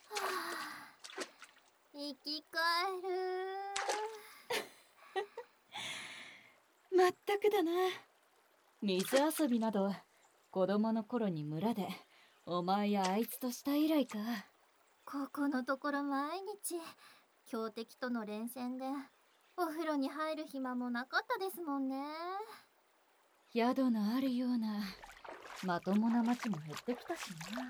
生き返る。 まったくだな。水遊びなど子供の頃に村でお前やあいつとした以来か。 ここのところ毎日強敵との連戦でお風呂に入る暇もなかったですもんね。 宿のあるようなまともな町も減ってきたしな。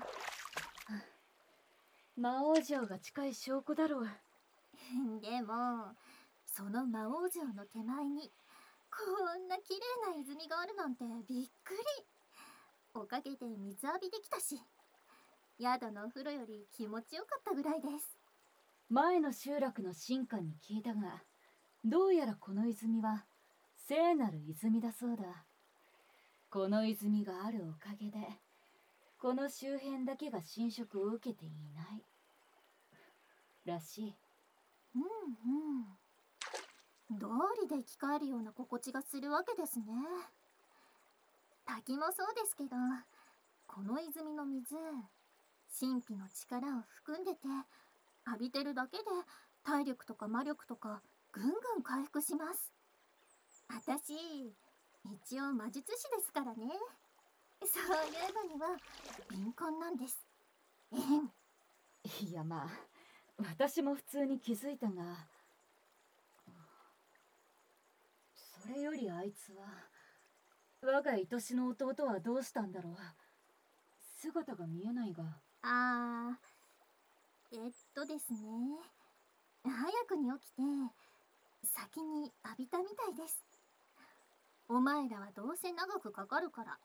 魔王城が近い証拠だろう。 でもその魔王城の手前にこんな綺麗な泉があるなんてびっくり。おかげで水浴びできたし、宿のお風呂より気持ちよかったぐらいです。 前の集落の神官に聞いたが、どうやらこの泉は聖なる泉だそうだ。この泉があるおかげでこの周辺だけが侵食を受けていないらしい。 道理で生き返るような心地がするわけですね。滝もそうですけど、この泉の水、神秘の力を含んでて、浴びてるだけで体力とか魔力とかぐんぐん回復します。私、一応魔術師ですからね。そういうのには敏感なんです。 いやまあ、私も普通に気づいたが、それよりあいつは、我が愛しの弟はどうしたんだろう。姿が見えないが。 ですね。早くに起きて、先に浴びたみたいです。お前らはどうせ長くかかるから。って。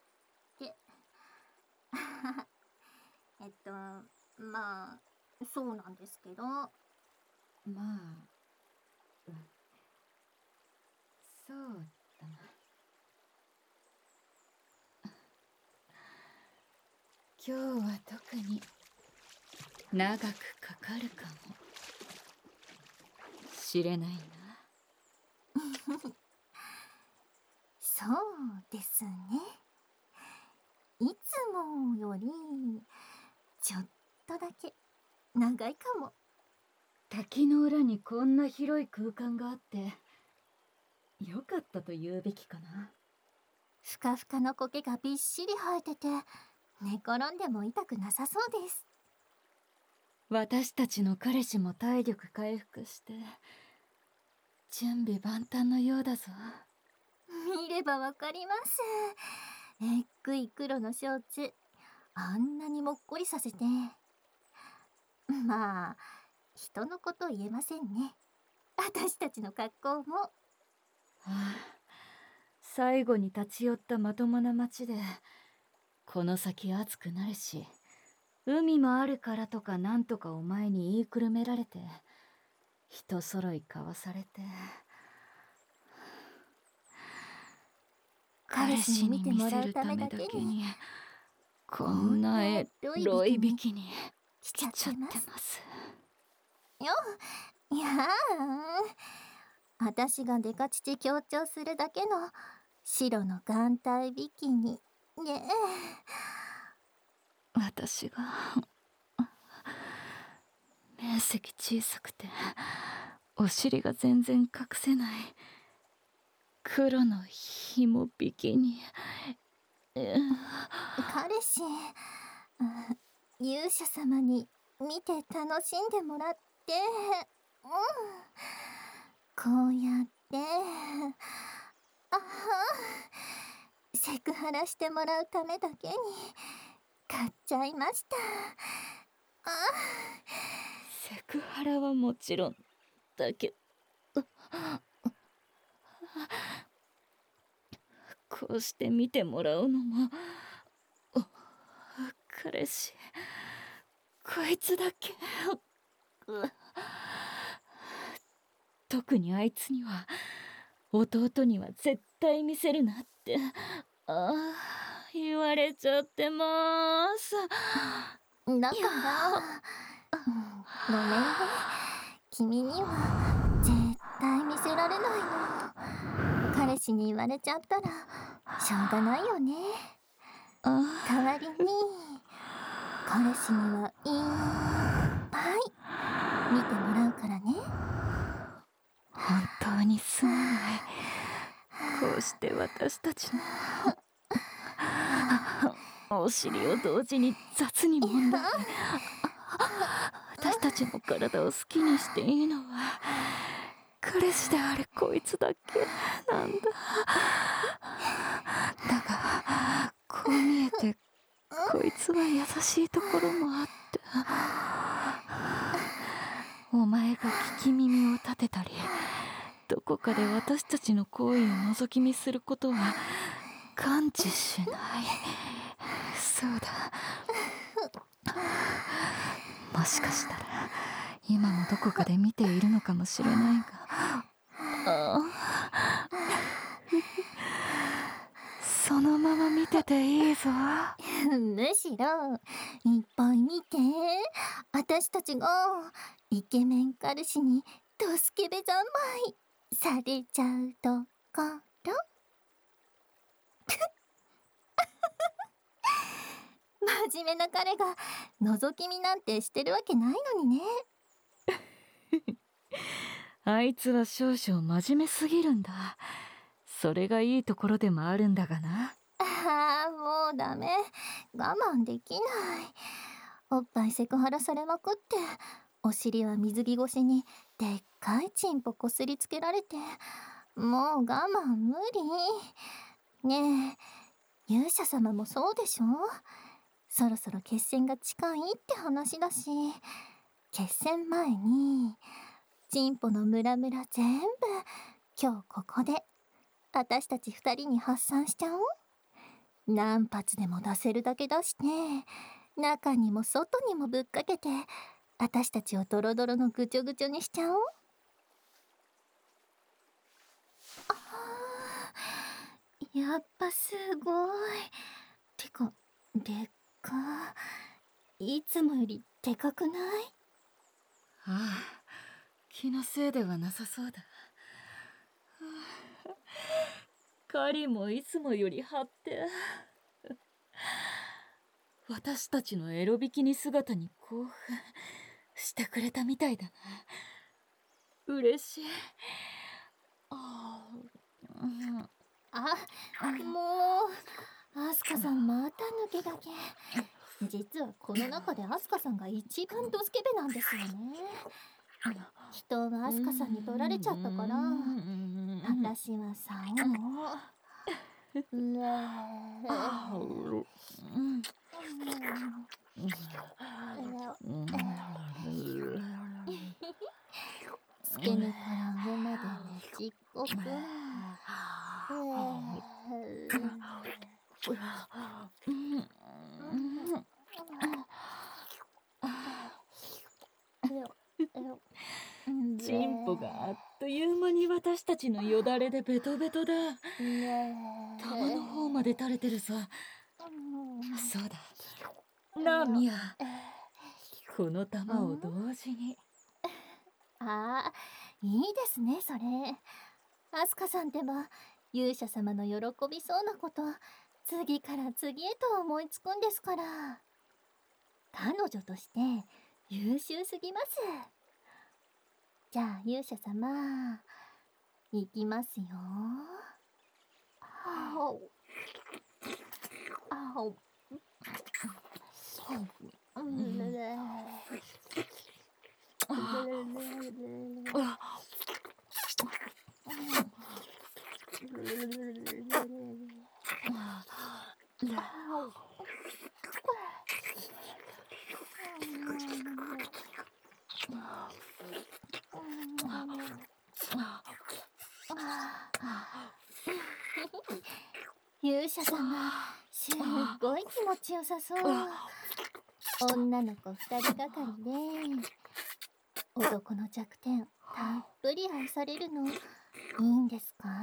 まあ、そうなんですけど。 まあ、そうだな。今日は特に長くかかるかもしれないな。 そうですね。いつもよりちょっとだけ長いかも。 滝の裏にこんな広い空間があってよかったと言うべきかな。 ふかふかの苔がびっしり生えてて、寝転んでも痛くなさそうです。 私たちの彼氏も体力回復して準備万端のようだぞ。 見ればわかります。えっくい黒のショーツ、あんなにもっこりさせて。まあ、人のこと言えませんね。私たちの格好も。 最後に立ち寄ったまともな町でこの先暑くなるし、海もあるからとかなんとかお前に言いくるめられて人揃い交わされて、彼氏に見せるためだけにこんなエロいビキニ着ちゃってます。 いや私がデカ乳強調するだけの白の眼帯ビキニね。 私が面積小さくてお尻が全然隠せない黒の紐ビキニ。 彼氏、勇者様に見て楽しんでもらって、こうやってセクハラしてもらうためだけに買っちゃいました。 セクハラはもちろんだけど、こうして見てもらうのも彼氏こいつだけ。特にあいつには弟には絶対見せるなって言われちゃってます。 だからごめんね、君には絶対見せられないの。彼氏に言われちゃったらしょうがないよね。代わりに彼氏にはいっぱはい見てもらうからね。 本当にすまない。こうして私たちのお尻を同時に雑に揉んだり、私たちの体を好きにしていいのは彼氏であるこいつだけなんだ。だがこう見えてこいつは優しいところもあって、お前が聞き耳を立てたりどこかで私たちの行為を覗き見することは感知しない。そうだ、もしかしたら今もどこかで見ているのかもしれないが、そのまま見てていいぞ。 むしろいっぱい見て、私たちがイケメン彼氏にドスケベ三昧されちゃうところ。真面目な彼が覗き見なんてしてるわけないのにね。 あいつは少々真面目すぎるんだ。それがいいところでもあるんだがな。 ああ、もうダメ。我慢できない。おっぱいセクハラされまくって、お尻は水着越しにでっかいチンポこすりつけられて、もう我慢無理。ねえ、勇者様もそうでしょ？そろそろ決戦が近いって話だし、決戦前にチンポのムラムラ全部今日ここで私たち2人に発散しちゃおう。何発でも出せるだけ出して、中にも外にもぶっかけて私たちをドロドロのぐちょぐちょにしちゃおう。やっぱすごい。てかでっか。いつもよりでかくない？ ああ、気のせいではなさそうだ。カリもいつもより張って私たちのエロビキニ姿に興奮してくれたみたいだな。嬉しい。あもうアスカさんまた抜けだけ。実はこの中でアスカさんが一番ドスケベなんですよね。人はアスカさんに取られちゃったから、私はさ付け根から上までねちっこく。 チンポがあっという間に私たちのよだれでベトベトだ。玉の方まで垂れてるさ。そうだなあミア、この玉を同時に。 ああ、いいですねそれ。アスカさんってば勇者様の喜びそうなこと次から次へと思いつくんですから。彼女として優秀すぎます。じゃあ勇者様いきますよ。勇者様すっごい気持ちよさそう。女の子2人がかりで男の弱点たっぷり愛されるのいいんですか？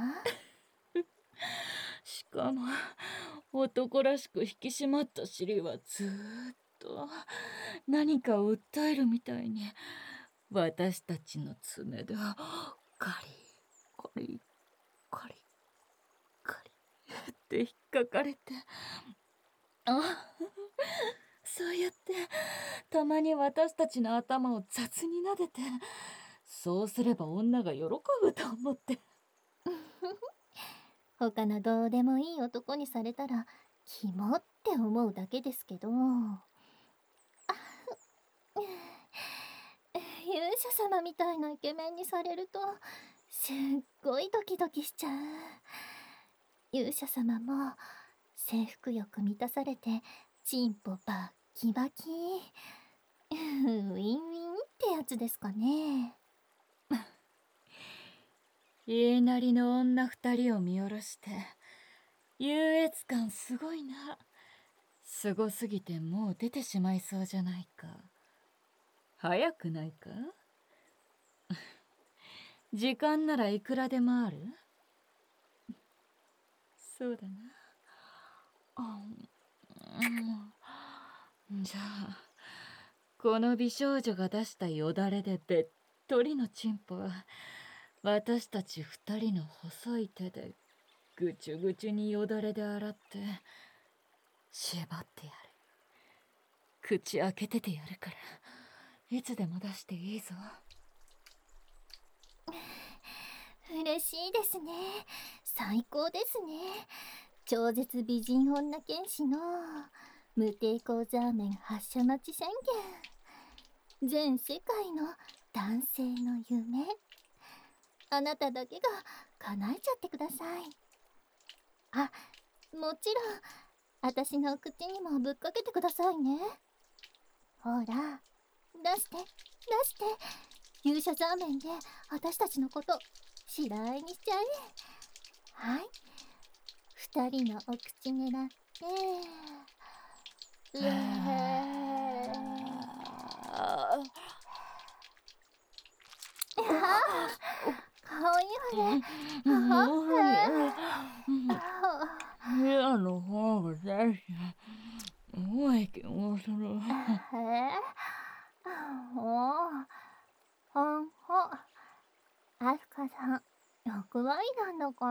しかも男らしく引き締まった尻はずーっと何かを訴えるみたいに私たちの爪でカリカリカリカリって引っかかれて、 そうやってたまに私たちの頭を雑に撫でて、そうすれば女が喜ぶと思って。 他のどうでもいい男にされたらキモって思うだけですけど、勇者様みたいなイケメンにされるとすっごいドキドキしちゃう。勇者様も征服欲満たされてチンポバッキバキウィンウィンってやつですかね。 言いなりの女二人を見下ろして、優越感すごいな。すごすぎてもう出てしまいそうじゃないか。早くないか？時間ならいくらでもある。そうだな。じゃあこの美少女が出したよだれでべっとりのチンポは、私たち二人の細い手でぐちゅぐちゅによだれで洗って縛ってやる。口開けててやるから、いつでも出していいぞ。 嬉しいですね。最高ですね。超絶美人女剣士の無抵抗ザーメン発射待ち宣言。全世界の男性の夢、あなただけが叶えちゃってください。あ、もちろん私の口にもぶっかけてくださいね。ほら、出して出して、勇者ザーメンで私たちのこと白あえにしちゃえ。はい、二人のお口狙って、かわいいわね。 部屋の方が大事。重い気もする。 ほんほ、アスカさん欲張りなんだから。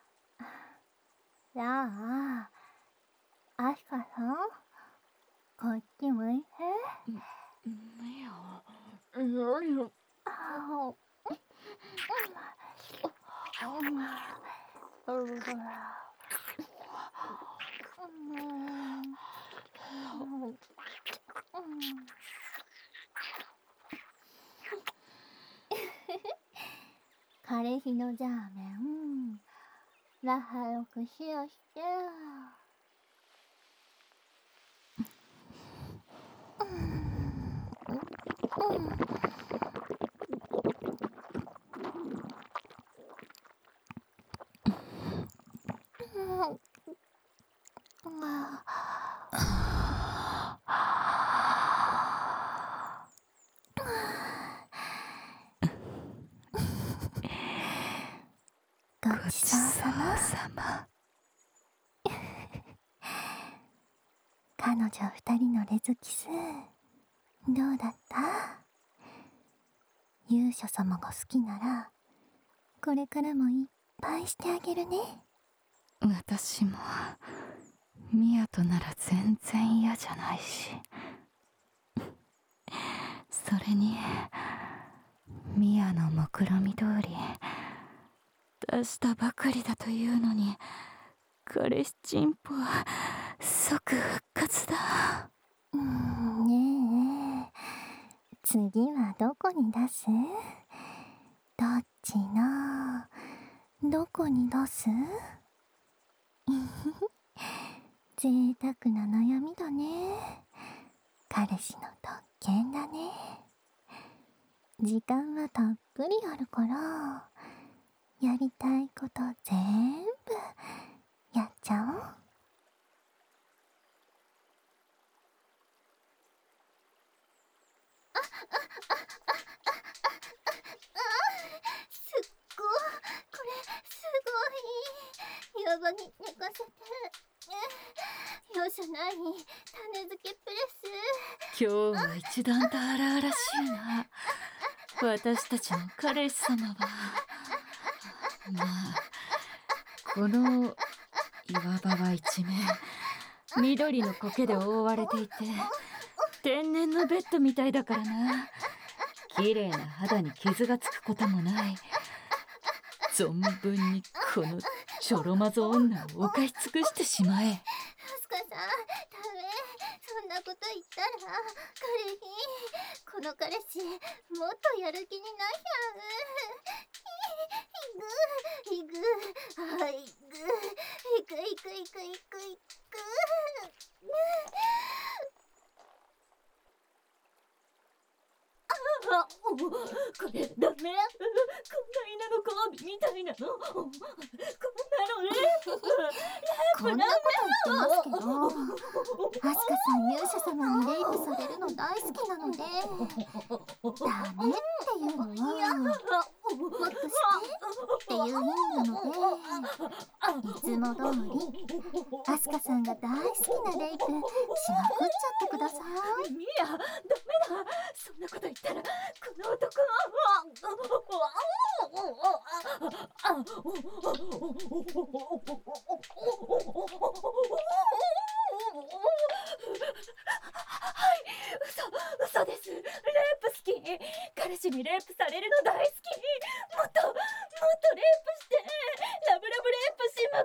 じゃあアスカさん、こっち向いて。 いや、何よ。 彼氏のザーメン、仲良くシェアして。ごちそうさま。彼女二人のレズキス、どうだった？勇者様が好きならこれからもいっぱいしてあげるね。 私もミヤとなら全然嫌じゃないし、それにミヤの目論見通り出したばかりだというのに、彼氏チンポは即復活だ。 ねえ、次はどこに出す？どっちのどこに出す？贅沢な悩みだね。彼氏の特権だね。時間はたっぷりあるから、やりたいこと全部やっちゃおう。すっごい、これすごい。岩場に寝かせて。容赦ない種付けプレス。 今日は一段と荒々しいな。私たちの彼氏様は。まあこの岩場は一面緑の苔で覆われていて天然のベッドみたいだからな。綺麗な肌に傷がつくこともない。存分にこのちょろまぞ女を犯し尽くしてしまえ。 アスカさん、ダメ。そんなこと言ったら彼に、この彼氏もっとやる気になっちゃう。いぐあいぐいくいくいくいくいく。 これダメ。こんな犬の交尾みたいなの。こんなのレイプ。 こんなこと言ってますけど、アスカさん勇者様にレイプされるの大好きなので、ダメっていうのはもっとしてっていう意味なので、いつも通りアスカさんが大好きなレイプしまくっちゃってください。 ミア、ダメだ。そんなこと言ったらこの男はい、嘘です。レイプ好き。彼氏にレイプされるの大好き。もっとレイプして、ラブラブレイプしまくって。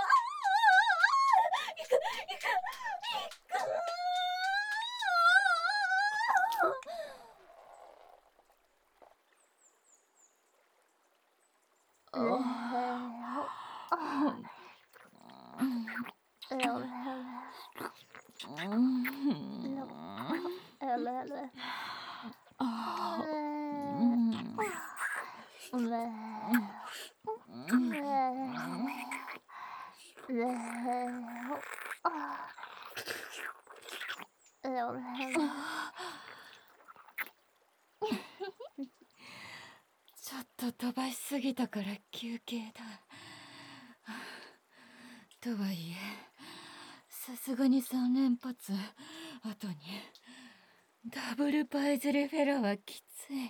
ちょっと飛ばしすぎたから休憩だ。とはいえさすがに3連発後にダブルパイズレフェラはきつい。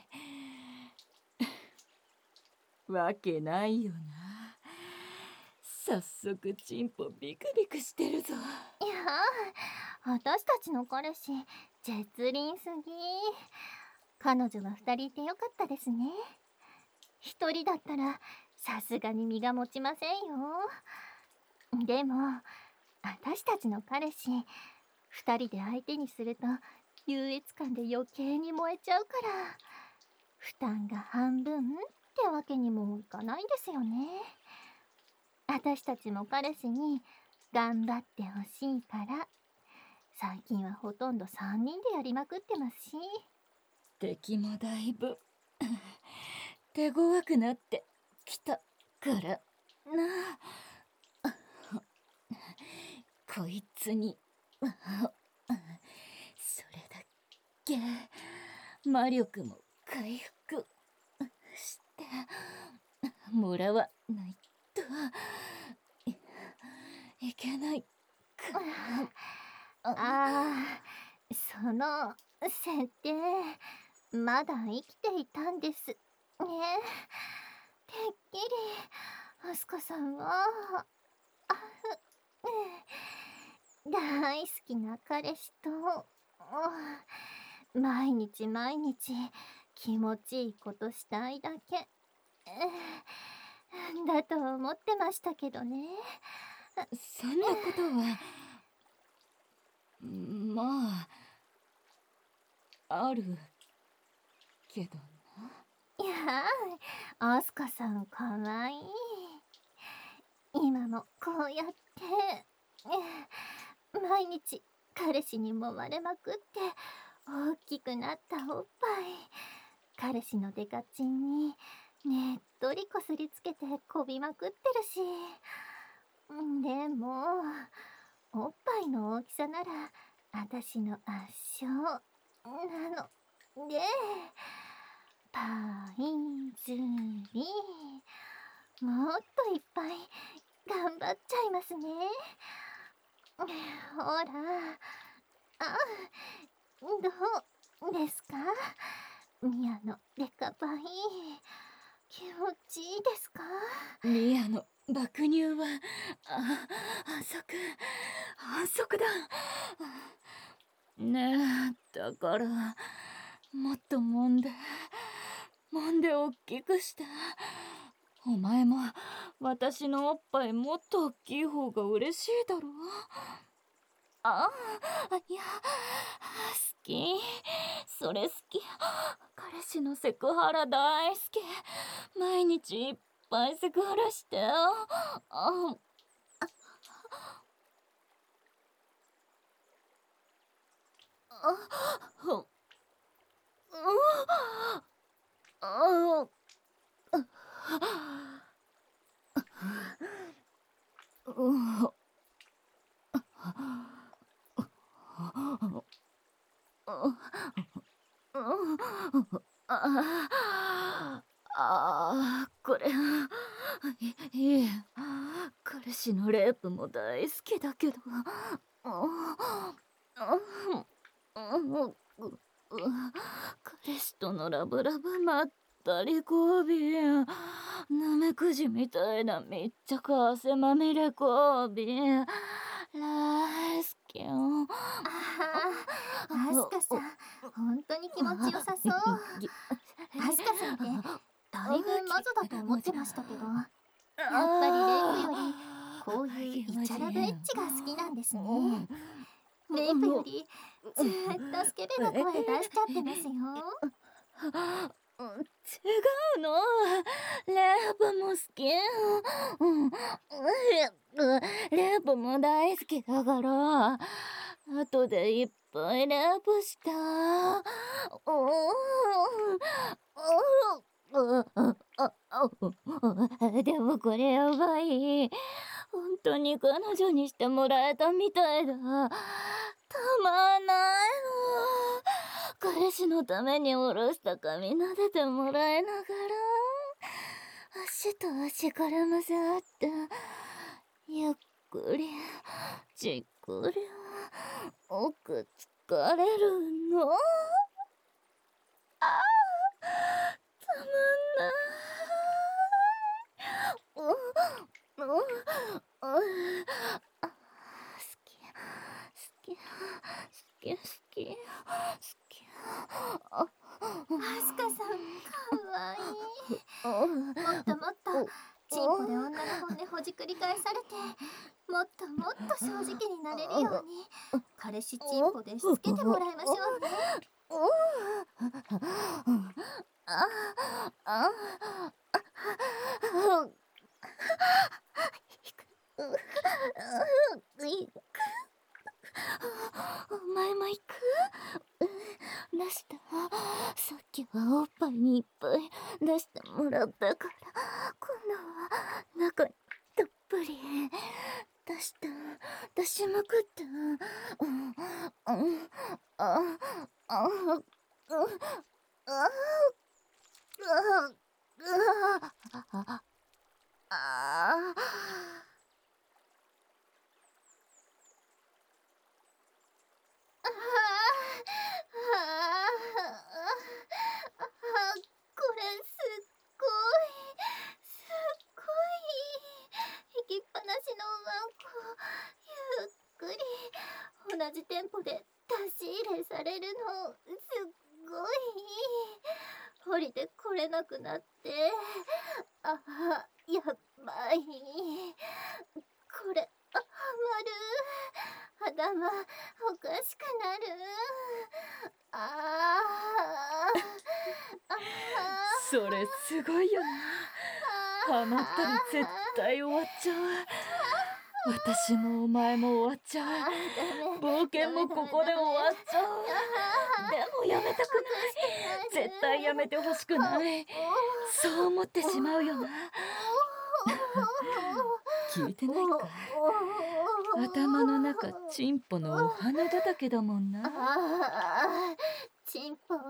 わけないよな。早速チンポビクビクしてるぞ。いやー、私たちの彼氏絶倫すぎ。彼女が2人いてよかったですね。1人だったらさすがに身が持ちませんよ。でも私たちの彼氏2人で相手にすると優越感で余計に燃えちゃうから、負担が半分ってわけにもいかないんですよね。私たちも彼氏に頑張ってほしいから、最近はほとんど3人でやりまくってますし。 敵もだいぶ手強くなってきたからな。こいつにそれだけ魔力も回復してもらわないといけないか。 その設定まだ生きていたんですね。てっきりアスカさんは大好きな彼氏と毎日毎日気持ちいいことしたいだけだと思ってましたけどね。 そんなことはまああるけどな。 いやー、アスカさんかわいい。今もこうやって毎日彼氏に揉まれまくって大きくなったおっぱい、彼氏のデカチンにねっとりこすりつけてこびまくってるし。でもおっぱいの大きさなら私の圧勝なので、パイズリもっといっぱい頑張っちゃいますね。ほら、どうですか、ミアのデカパイ、気持ちいいですか？ ミアの爆乳は反則だ。ねえ、だからもっと揉んで大きくして。お前も私のおっぱいもっと大きい方が嬉しいだろ。いや、好き。それ好き。彼氏のセクハラ大好き。毎日いっぱいセクハラして。これいえ、彼氏のレープも大好きだけど、彼氏とのラブラブまったり交尾、ナメクジみたいな密着汗まみれ交尾、大好きよ。 アスカさん、本当に気持ちよさそう。アスカさんってだいぶマゾだと思ってましたけど、やっぱりレイプよりこういうイチャラブエッチが好きなんですね。レイプよりずーっとスケベな声出しちゃってますよ。 違うの。レープも好き。レープも大好きだから、後でいっぱいレープした。でもこれやばい。本当に彼女にしてもらえたみたいだ。たまんないの。彼氏のために下ろした髪撫でてもらいながら、足と足絡ませ合って、ゆっくりじっくり奥疲れるの。たまんない。好き。 アスカさん、かわいい。もっともっとチンポで女の本音ほじくり返されて、もっともっと正直になれるように彼氏チンポでしつけてもらいましょうね。 お前も行く？出した。さっきはおっぱいにいっぱい出してもらったから、今度は中にたっぷり出しまくった。 これすっごい息っぱなしのワンコ、ゆっくり同じテンポで出し入れされるのすっごい。降りてこれなくなって、やばい。これハマる。頭おかしくなる。 それすごいよな。ハマったら絶対終わっちゃう。私もお前も終わっちゃう。冒険もここで終わっちゃう。でもやめたくない。絶対やめてほしくない。そう思ってしまうよな。聞いてないかい？頭の中チンポのお花畑だもんな。 チンポ。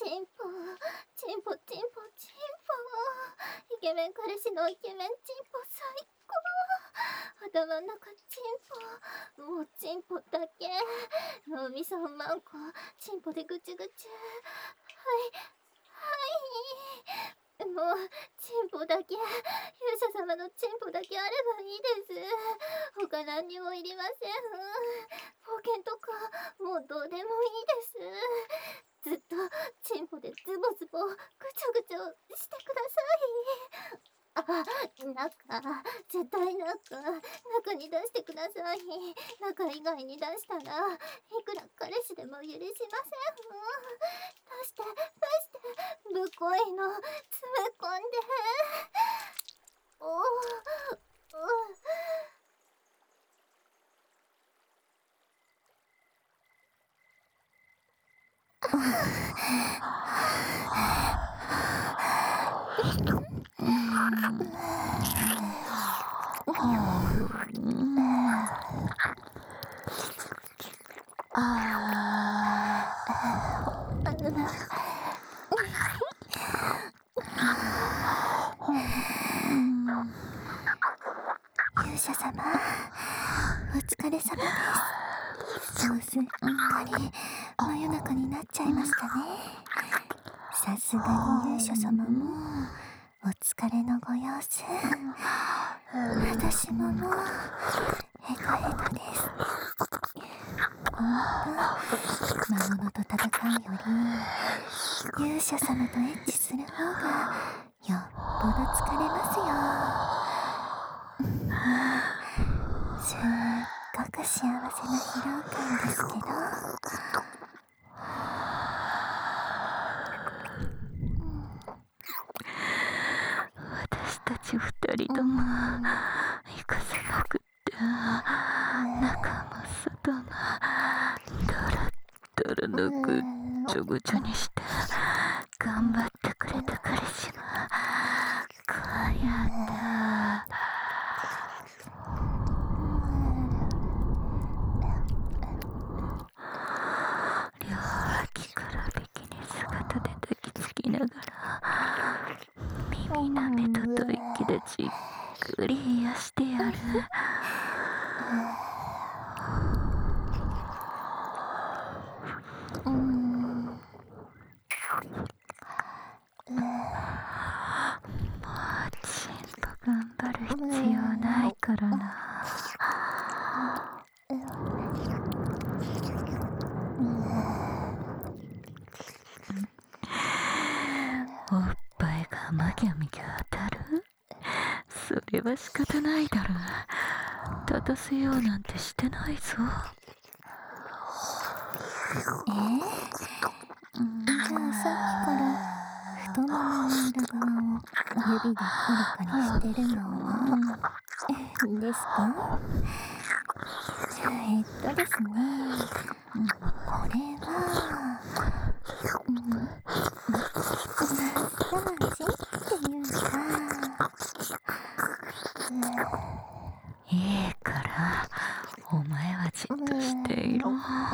イケメン彼氏のイケメンチンポ最高。頭の中チンポ。もうチンポだけ。脳みそマンコ。チンポでぐちゅぐちゅ。はい。 もうチンポだけ、勇者様のチンポだけあればいいです。他何にもいりません。保険とかもうどうでもいいです。ずっとチンポでズボズボぐちょぐちょしてください。絶対中に出してください。中以外に出したらいくら彼氏でも許しません。出して、ぶっこいの詰め込んで。おお、勇者様、お疲れ様です。もうすっかり真夜中になっちゃいましたね。さすがに勇者様もお疲れのご様子。私ももうヘトヘトです。魔物と戦うより勇者様とエッチする方がよっぽど疲れますよ。すっごく幸せな疲労感ですけど。 私たち二人とも行かせなくって中も外もドロドロのぐっちょぐちょにして頑張ってくれた彼氏がこうやって両脇からビキニ姿で抱きつきながら耳なめと吐息でじっくり癒してやる。ちんと頑張る必要ないからな。おっぱいがまぎゃみぎゃ当たる？それは仕方ないだろ。立たせようなんてしてないぞ。 じゃあさっきから太ももの裏側を指でコリコリしてるのはですか？ですね、これはマッサージっていうか、 いいからお前はじっとしていろ。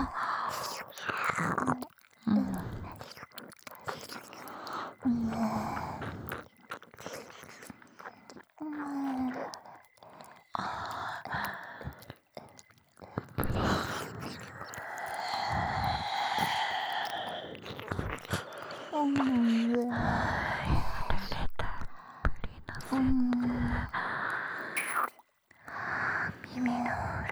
耳の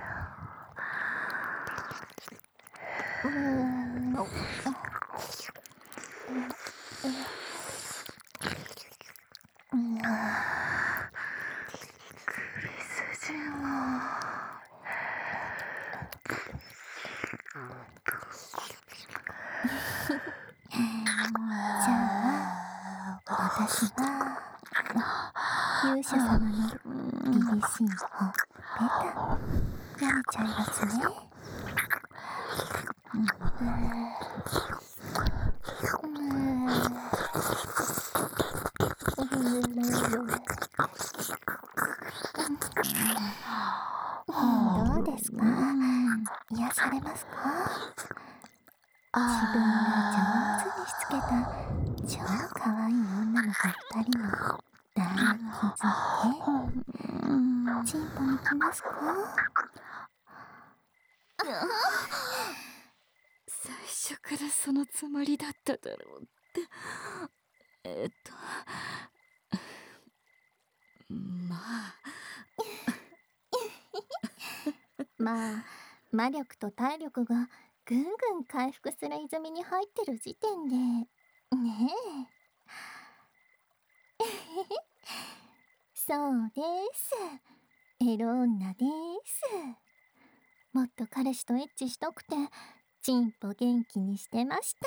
じゃあ私は勇者様の凛々しいほっぺた舐めちゃいますね。どうですか？癒されますか？自分が上手にしつけた超可愛い女の子2人の大気づけチンポに来ますか？ 最初からそのつもりだっただろうって。 えっとまあまあ魔力と体力がぐんぐん回復する泉に入ってる時点でねえそうです。エロ女です。もっと彼氏とエッチしたくてチンポ元気にしてました。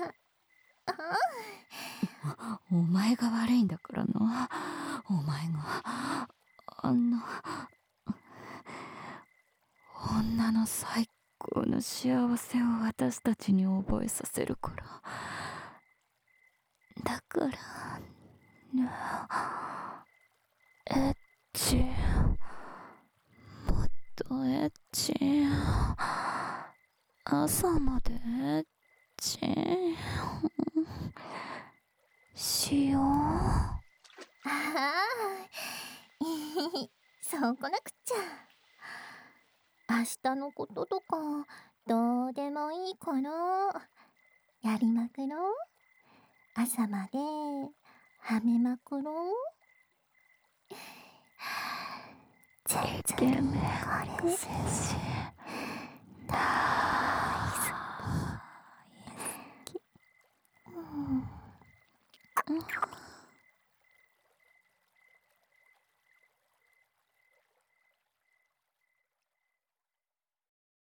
お前が悪いんだからな。お前があんな女の最高の幸せを私たちに覚えさせるから。だからね、エッチ、もっとエッチ、朝までエッチしよう。 ああそうこなくっちゃ。明日のこととかどうでもいいからやりまくろう。朝まではめまくろう。 イケメン彼氏大好き。